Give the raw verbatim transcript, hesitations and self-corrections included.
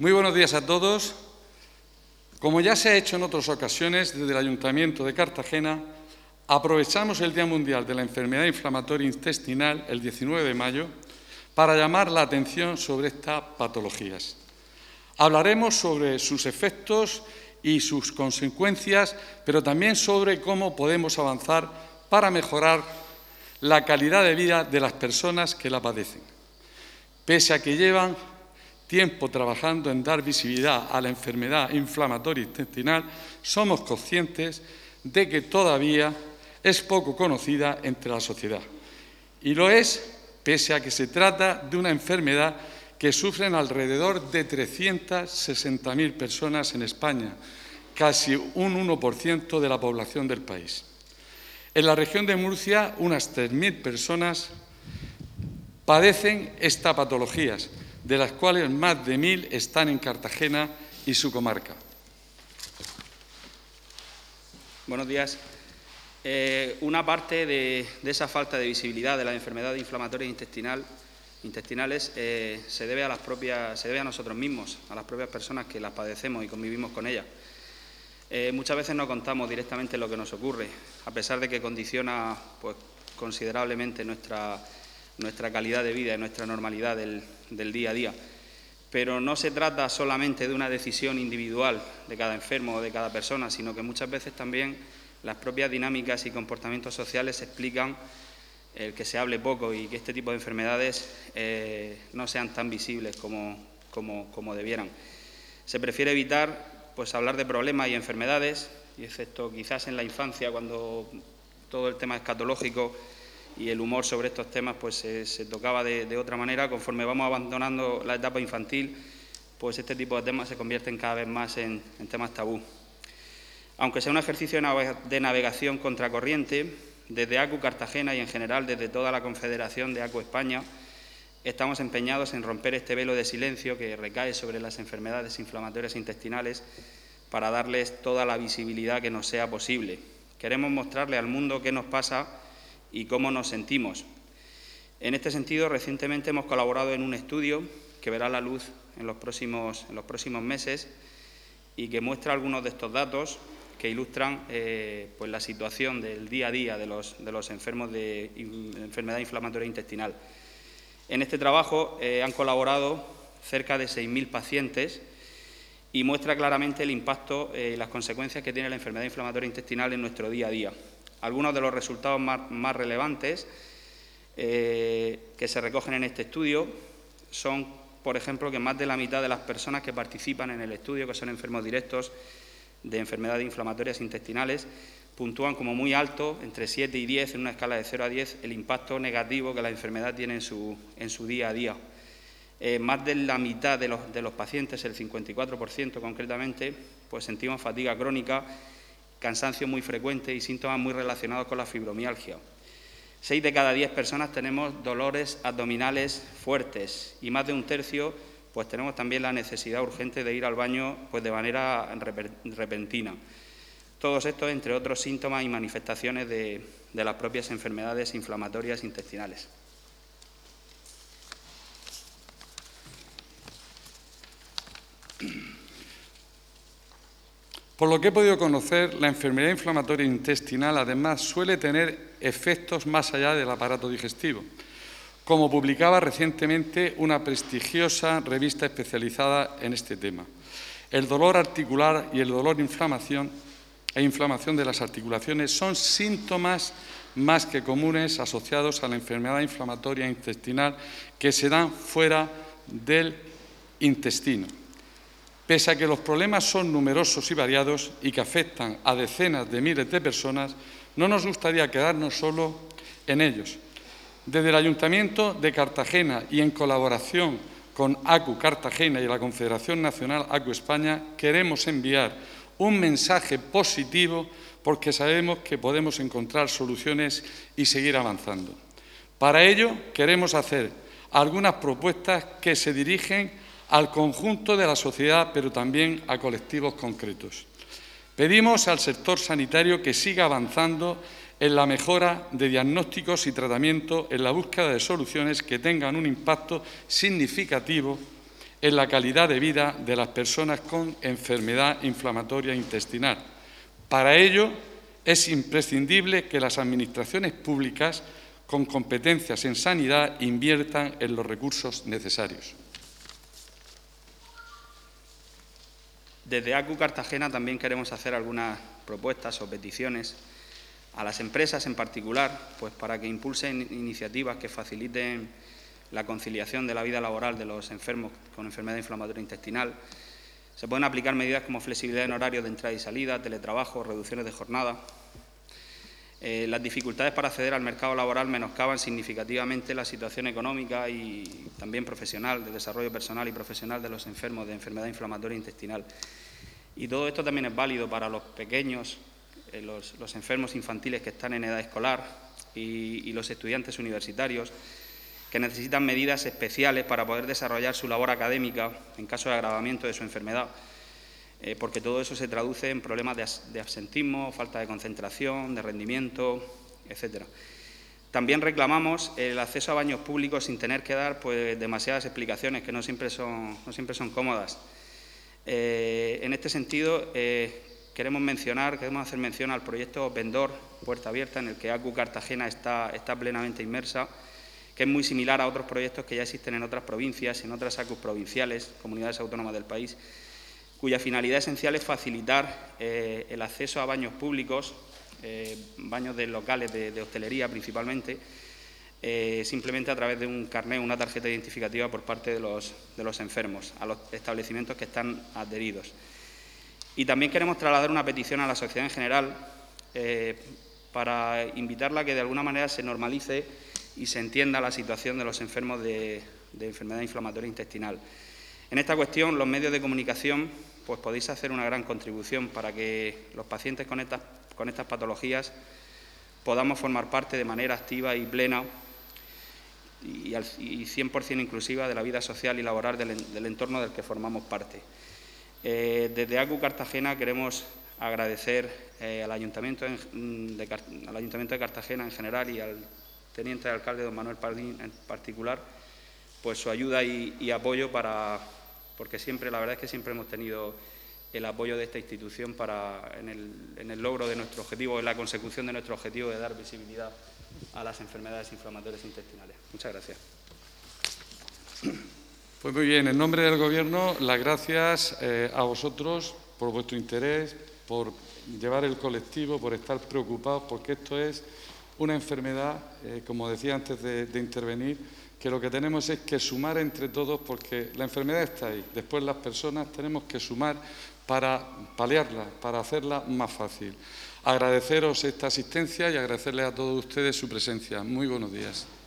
Muy buenos días a todos. Como ya se ha hecho en otras ocasiones, desde el Ayuntamiento de Cartagena, aprovechamos el Día Mundial de la Enfermedad Inflamatoria Intestinal, el diecinueve de mayo, para llamar la atención sobre estas patologías. Hablaremos sobre sus efectos y sus consecuencias, pero también sobre cómo podemos avanzar para mejorar la calidad de vida de las personas que la padecen. Pese a que llevan tiempo trabajando en dar visibilidad a la enfermedad inflamatoria intestinal, somos conscientes de que todavía es poco conocida entre la sociedad. Y lo es pese a que se trata de una enfermedad que sufren alrededor de trescientas sesenta mil personas en España, casi un uno por ciento de la población del país. En la región de Murcia, unas tres mil personas padecen estas patologías, de las cuales más de mil están en Cartagena y su comarca. Buenos días. Eh, una parte de, de esa falta de visibilidad de las enfermedades inflamatorias intestinal, intestinales eh, se debe a las propias, se debe a nosotros mismos, a las propias personas que las padecemos y convivimos con ellas. Eh, muchas veces no contamos directamente lo que nos ocurre, a pesar de que condiciona pues, considerablemente nuestra nuestra calidad de vida y nuestra normalidad del, del día a día. Pero no se trata solamente de una decisión individual de cada enfermo o de cada persona, sino que muchas veces también las propias dinámicas y comportamientos sociales explican el que se hable poco y que este tipo de enfermedades eh, no sean tan visibles como, como, como debieran. Se prefiere evitar pues, hablar de problemas y enfermedades, y excepto quizás en la infancia, cuando todo el tema escatológico y el humor sobre estos temas pues se, se tocaba de, de otra manera. Conforme vamos abandonando la etapa infantil, pues este tipo de temas se convierten cada vez más en, en temas tabú. Aunque sea un ejercicio de navegación contracorriente, desde A C U Cartagena y en general desde toda la Confederación de A C U España, estamos empeñados en romper este velo de silencio que recae sobre las enfermedades inflamatorias intestinales para darles toda la visibilidad que nos sea posible. Queremos mostrarle al mundo qué nos pasa y cómo nos sentimos. En este sentido, recientemente hemos colaborado en un estudio que verá la luz en los próximos, en los próximos meses y que muestra algunos de estos datos que ilustran eh, pues la situación del día a día de los, de los enfermos de, de enfermedad inflamatoria intestinal. En este trabajo eh, han colaborado cerca de seis mil pacientes y muestra claramente el impacto y eh, las consecuencias que tiene la enfermedad inflamatoria intestinal en nuestro día a día. Algunos de los resultados más, más relevantes eh, que se recogen en este estudio son, por ejemplo, que más de la mitad de las personas que participan en el estudio, que son enfermos directos de enfermedades inflamatorias intestinales, puntúan como muy alto, entre siete y diez, en una escala de cero a diez, el impacto negativo que la enfermedad tiene en su, en su día a día. Eh, más de la mitad de los, de los pacientes, el cincuenta y cuatro por ciento concretamente, pues sentimos fatiga crónica, cansancio muy frecuente y síntomas muy relacionados con la fibromialgia. Seis de cada diez personas tenemos dolores abdominales fuertes y más de un tercio pues tenemos también la necesidad urgente de ir al baño pues, de manera repentina. Todos estos, entre otros síntomas y manifestaciones de, de las propias enfermedades inflamatorias intestinales. Por lo que he podido conocer, la enfermedad inflamatoria intestinal además suele tener efectos más allá del aparato digestivo, como publicaba recientemente una prestigiosa revista especializada en este tema. El dolor articular y el dolor de inflamación e inflamación de las articulaciones son síntomas más que comunes asociados a la enfermedad inflamatoria intestinal que se dan fuera del intestino. Pese a que los problemas son numerosos y variados y que afectan a decenas de miles de personas, no nos gustaría quedarnos solo en ellos. Desde el Ayuntamiento de Cartagena y en colaboración con A C U Cartagena y la Confederación Nacional A C U España, queremos enviar un mensaje positivo porque sabemos que podemos encontrar soluciones y seguir avanzando. Para ello, queremos hacer algunas propuestas que se dirigen al conjunto de la sociedad, pero también a colectivos concretos. Pedimos al sector sanitario que siga avanzando en la mejora de diagnósticos y tratamiento, en la búsqueda de soluciones que tengan un impacto significativo en la calidad de vida de las personas con enfermedad inflamatoria intestinal. Para ello, es imprescindible que las administraciones públicas con competencias en sanidad inviertan en los recursos necesarios. Desde A C U Cartagena también queremos hacer algunas propuestas o peticiones a las empresas en particular, pues para que impulsen iniciativas que faciliten la conciliación de la vida laboral de los enfermos con enfermedad inflamatoria intestinal. Se pueden aplicar medidas como flexibilidad en horarios de entrada y salida, teletrabajo, reducciones de jornada. Eh, las dificultades para acceder al mercado laboral menoscaban significativamente la situación económica y también profesional, de desarrollo personal y profesional de los enfermos de enfermedad inflamatoria intestinal. Y todo esto también es válido para los pequeños, eh, los, los enfermos infantiles que están en edad escolar y, y los estudiantes universitarios, que necesitan medidas especiales para poder desarrollar su labor académica en caso de agravamiento de su enfermedad, eh, porque todo eso se traduce en problemas de, de absentismo, falta de concentración, de rendimiento, etcétera. También reclamamos el acceso a baños públicos sin tener que dar pues, demasiadas explicaciones, que no siempre son, no siempre son cómodas. Eh, en este sentido, eh, queremos mencionar, queremos hacer mención al proyecto Vendor, Puerta Abierta, en el que A C U Cartagena está, está plenamente inmersa, que es muy similar a otros proyectos que ya existen en otras provincias, en otras A C Us provinciales, comunidades autónomas del país, cuya finalidad esencial es facilitar eh, el acceso a baños públicos, eh, baños de locales de, de hostelería principalmente, eh, simplemente a través de un carné, una tarjeta identificativa por parte de los, de los enfermos, a los establecimientos que están adheridos. Y también queremos trasladar una petición a la sociedad en general eh, para invitarla a que de alguna manera se normalice y se entienda la situación de los enfermos de, de enfermedad inflamatoria intestinal. En esta cuestión, los medios de comunicación pues podéis hacer una gran contribución para que los pacientes con estas, con estas patologías podamos formar parte de manera activa y plena y, y cien por cien inclusiva de la vida social y laboral del, del entorno del que formamos parte. Eh, desde A C U Cartagena queremos agradecer eh, al, Ayuntamiento en, de, al Ayuntamiento de Cartagena en general y al teniente de alcalde, don Manuel Pardín, en particular, pues su ayuda y, y apoyo para, porque siempre, la verdad es que siempre hemos tenido el apoyo de esta institución para, en, el, en el logro de nuestro objetivo, en la consecución de nuestro objetivo de dar visibilidad a las enfermedades inflamatorias intestinales. Muchas gracias. Pues muy bien, en nombre del Gobierno, las gracias eh, a vosotros por vuestro interés, por llevar el colectivo, por estar preocupados, porque esto es una enfermedad, eh, como decía antes de, de intervenir, que lo que tenemos es que sumar entre todos, porque la enfermedad está ahí. Después las personas tenemos que sumar para paliarla, para hacerla más fácil. Agradeceros esta asistencia y agradecerles a todos ustedes su presencia. Muy buenos días.